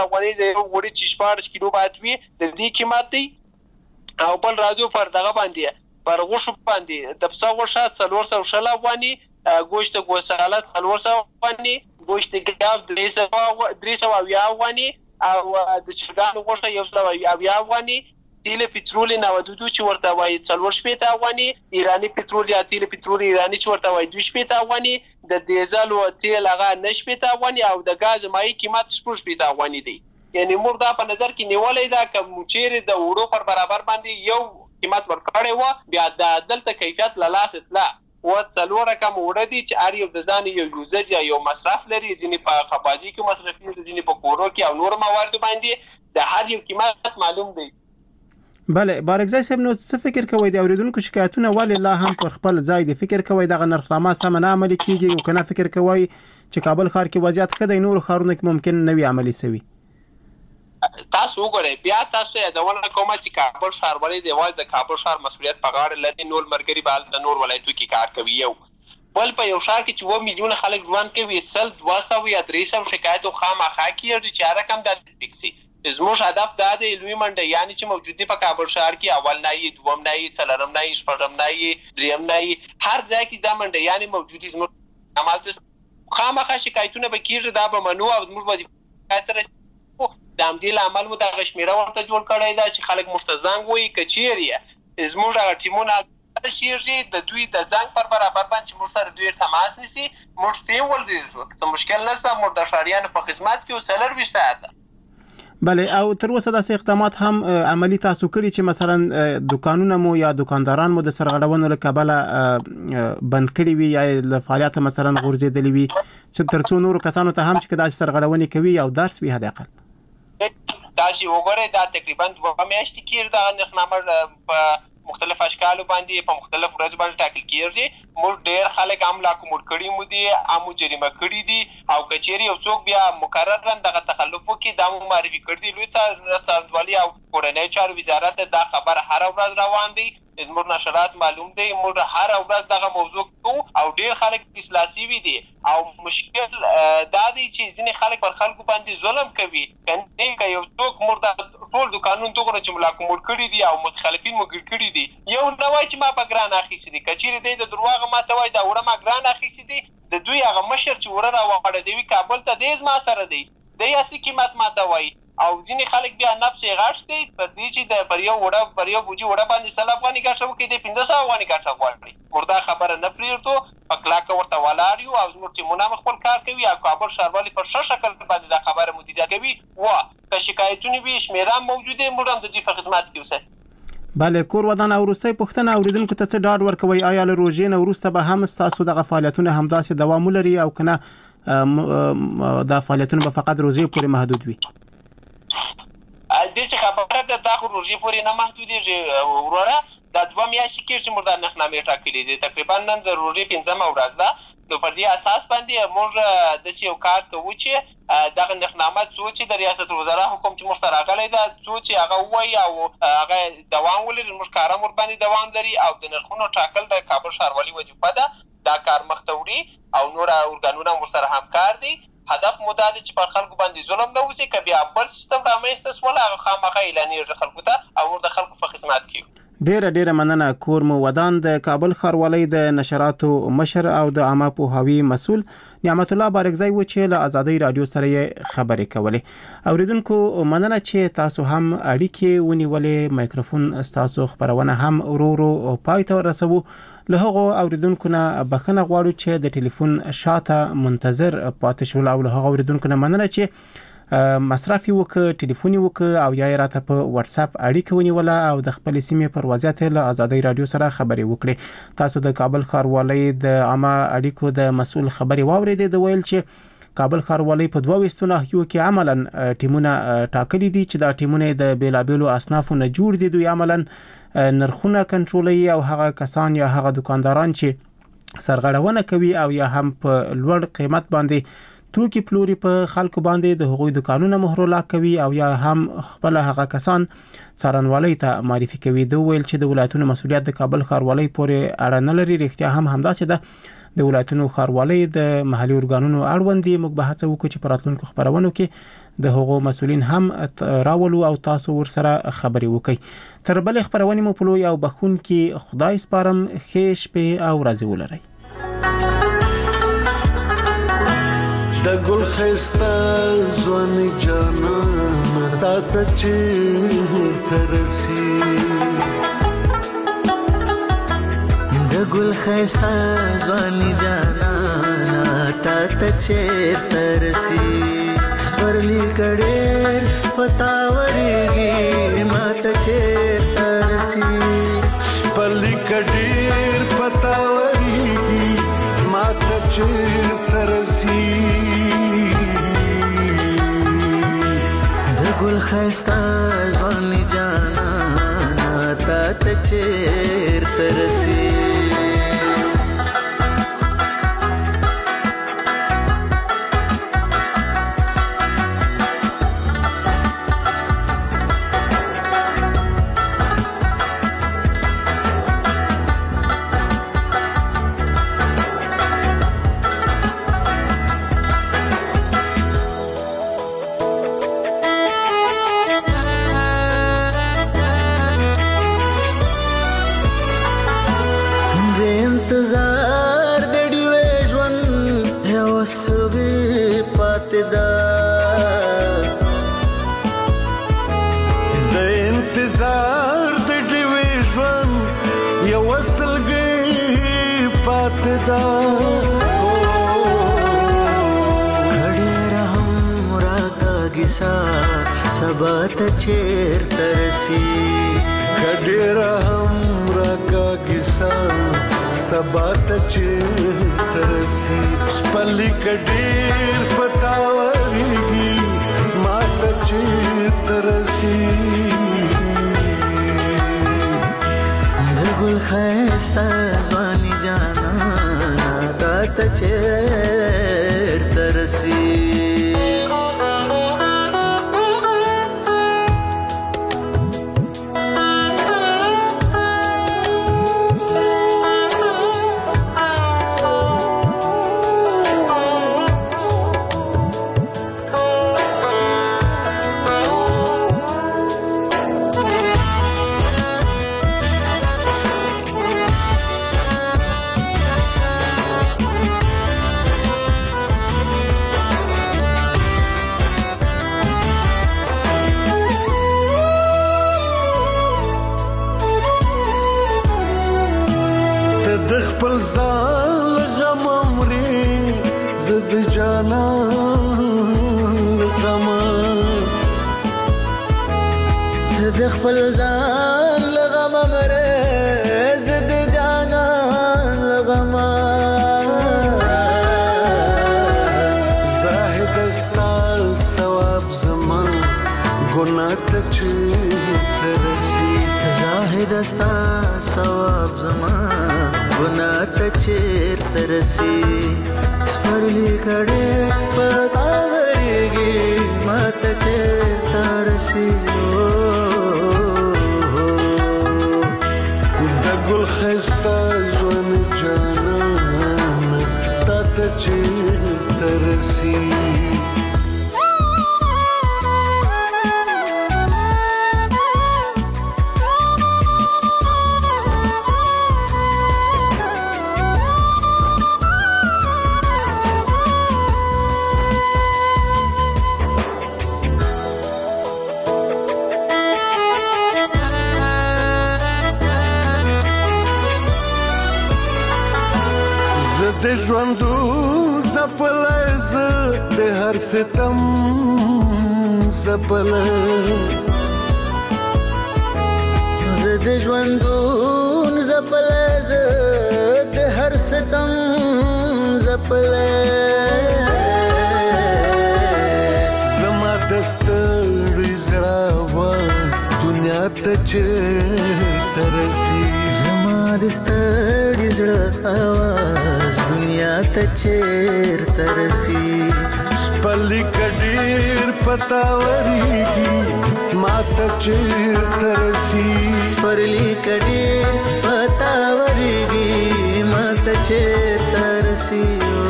افغانۍ د یو وړي چې 14 کیلو باید وي د دې قیمت دی. او بل راځو پر دغه باندې پر غوښه باندې د پسه غوښه 400 افغانۍ، گوشت گوساله 400 افغانۍ، گوشت ګاو 300 افغانۍ او د چرګانو غوښه 100 افغانۍ، تیل پټرول 92 چې ورته وایي 400 افغانۍ، ایرانی پټرول یا تیل پټرول ایرانی چې ورته وایي 200 افغانۍ، د دیزل او تیل هغه 90 افغانۍ او د غاز مایع قیمت 60 افغانۍ دی. یعنی موږ دا په نظر کې نیولای دا کوم چیرې د وړو پر برابر باندې یو قیمت ورکړی و بیا د دلته کیفیت له لاس اطلاع و څلور رقم وړه دي چې هر یو د ځان یو یوزج یا یو مصرف لري، ځینې په خپاجي کې مصرف دي، ځینې په کورو کې او نور موارد باندې د هر یو قیمت معلوم دی. بله بارګزای صاحب نو څه فکر کوئ د اوریدونکو شکایتونه ولې لا هم پر خپل ځای دي؟ فکر کوئ دغه نرخنامه سم نه عملي کیږي او کنه فکر کوئ چې کابل ښار کې وضعیت ښه دی نور ښارونو کې ممکن نه وي عملي شوی؟ تاسو وګورئ بیا تاسو یادونه کوم چې کابل ښار ولې د واز د کابل ښار مسؤلیت په غاړه لري، نور مرګري به د نور ولایتو کې کار کوي. یو بل په یو ښار کې چې 2 میلیون خلک ژوند کوي 200 یا 300 شکایت خامخا کیږي چې رقم د فکسي. زموږ هدف دا دی لوی منډه یعنی چې موجودي په کابل ښار کې اول نه یې دوم نه یې څلورم نه یې شپږم نه یې دریم نه یې هر ځای کې دا منډه یعنی موجودي زموږ عمل خامخا شکایتونه به کیږي دا به منو او زموږ وظیفه د همدې عمل مو د غشمیره ورته جوړ کړی دا چې خلک مستزنګ وي کچيري زموږ ټیمونه شيرجي د دوی د زنګ پر برابر باندې موږ سره دوی تماس نسی موږ ټیم ولرو څه مشکل نشته موږ د شاریانو په خدمت کې وڅلر وشته. بله او تر اوسه داسې اقدامات هم عملی تاسو کړی چې مثلا دکانونه مو یا دکانداران مو د سرغړونو له کبله بند کړی وي یا له فعالیت مثلا غورځېدلی وي چې ترڅو نور کسانو ته هم چې داسې سرغړونې کوي او درس وي حد اقل؟ تاسو وګورئ دا تقریبا 2 میاشتې کې دا نرخنامه په مختلف اشکالو باندې په مختلف ورځو باندې ټاکل کیږي. موږ ډېر خلک هم لا کومور کړی مو دي امو جریمه کړی دي او کچيري او څوک بیا مقرر دغه تخلف کې دا معرفي کړی لوی څارنوالي او کورنۍ چارو وزارت دا خبر هر ورځ روان دي. زموږ نشرات معلوم دي موږ هر ورځ دغه موضوع او ډېر خلک اصلاحي وي دي او مشکل دا دی چې ځینې خلک پر خلکو باندې ظلم کوي کنه یو څوک مردا ټول دکانونو ته چې ملاک مور کړی دي او متخلفین مو کړی دي یو نوای چې ما په ګران اخیسي دي کچيري دی د دروغ ما ته وای دا وړه ما ګران اخیسي دي د دوی هغه مشر چې وړه را وړه دی کابل ته دیز ما سره دی د اصلي قیمت ما ته وای او ځینې خلک بیا نفس یې غاښ دی پر دې چې د پریو وړه پریو بوجي وړه باندې 100 افغانۍ ګټه وکړي د 1500 افغانۍ ګټه غواړي مردا خبره نه پریږدو په کلاکه ورته ولاړ یو او زموږ ټیمونه خپل کار کوي او کابل ښاروالي پر شکل باندې دا خبره مدیریت کوي و که شکایتونه وي شمیره موجوده موږ هم د دې په خدمت کې اوسه. بله کور ودان او روسي پښتنه اوریدونکو ته څه ډاډ ورکوي آیا له روزې نه وروسته به هم تاسو دغه فعالیتونه همداسې دوام ولري او کنه دا فعالیتونه به فقط روزې پورې محدود وي؟ د څه خبره ده دا خو روزې پورې نه محدودېږي وروره دا 2 میاشتې کې چې موږ د نرخنامې ټاکلې دي تقریبا نن د روزې 5مه ورځ ده نو پر دې اساس باندې موږ د یو کار کوو چې دغه نرخنامه څو چې د ریاست الوزرا حکم چې موږ سره راغلی ده څو چې هغه وایي او هغه دوام ولري موږ کارم ور باندې دوام لري او د نرخونو ټاکل د کابل ښاروالي وظیفه ده دا کار مخته وړي او نور ارګانونه ور سره همکار دي. هدف مو دا دی چې پر خلکو باندې ظلم نه وشي که بیا بل سیستم رامنځته شول هغه خامخا اعلانېږي خلکو ته او د خلکو په خدمت کې. ډیره مننه. کور مو ودان د کابل ښاروالۍ د نشراتو مشر او د عامه پوهاوي مسؤل نعمت الله بارګزای و چې له آزادۍ رادیو سره خبرې کولې. اوریدونکو مننه چې تاسو هم اړیکې ونیولې مایکروفون تاسو خبرونه هم ورو پای ته رسوو. له هغه اوریدونکو نه بخښنه غواړو چې د ټلیفون شاته منتظر پاتې شول او له هغه اوریدونکو نه مننه چې مصرف وکړه ټلیفون وکړه او یا راته په واتس اپ اړیکه ونیوله او د خپل سیمې پر وضعیت له آزادۍ رادیو سره خبرې وکړي. تاسو د کابل ښاروالۍ د عامه اړیکو د مسؤل خبرې واورېدې د ویل چې کابل ښاروالۍ په 22 ناحیو کې عملاً ټیمونه ټاکلي دي چې دا ټیمونه د بیلابېلو اصنافو نه جوړ دي دوی عملاً نرخونه کنټرولوي او هغه کسان یا هغه دکانداران چې سرغړونه کوي او یا هم په لوړ قیمت باندې توکي پلوري په خلکو باندې د هغوی دکانونه مهرلا کوي او یا هم خپل هغه کسان څارنوالۍ ته معرفي کوي. د ویل چې د ولایتونو مسؤلیت د کابل ښاروالۍ پورې اړه نه لري رښتیا هم همداسې ده د ولایتونو ښاروالۍ د محلي ارګانونو اړوند دي. موږ به هڅه وکړو چې په راتلونکو خبرونو کې د هغو مسؤلین هم راولو او تاسو ورسره خبرې وکړئ. تر بل خبرونې مو په لوی او بخښونکي خدای سپارم. ښې شپې او ورځې ولرئ. د ګل خسته ځواني جانان تا ته چیرته رسي، د ګل خسته ځواني جانان تا ته چیرته رسي، سپرلی کډېر پتا ورېږي ما ته چیرته رسي، سپرلی کډېر پتا ورېږي ما ته چیرته رسي، ګل خسته ځواني جانان تا ته چیرته رسي. انتظار د ډیوې ژوند یو سوي پاتې ده، د انتظار د ډیوې ژوند یو سلګي پاتې ده، کډېره هم راکاږي سا سبا ته چیرته رسي، کډېره هم راکاږي سا سبا ته چیرته رسي، سپرلی کډېر پتا ورېږي ما ته چیرته رسي، د ګل ښایسته ځواني جانان تا ته چیرته رسي. د خپل ځان غم مري زه د جانان غم، زه د خپل ځان غم مري زه د جانان غم، زاهد ستا ثواب زما ګناه ته چیرته رسي، زاهد ستا ثواب زما ګناه ته چیرته رسي، سپرلی کډېر پتا ورېږي ما ته چیرته رسي، د ګل ښایسته ځواني جانان تا ته چیرته رسي. د ژوندو زپلی زه د هر ستم زپلی، زه د ژوندون زپلی زه د هر ستم زپلی، زما د ستړي زړه آواز دنیا ته چیرته رسي، زما د ستړي زړه آواز دنیا ته چیرته رسي، سپرلی کډېر پتا ورېږي ما ته چیرته رسي، سپرلی کډېر پتا ورېږي ما ته چیرته رسي.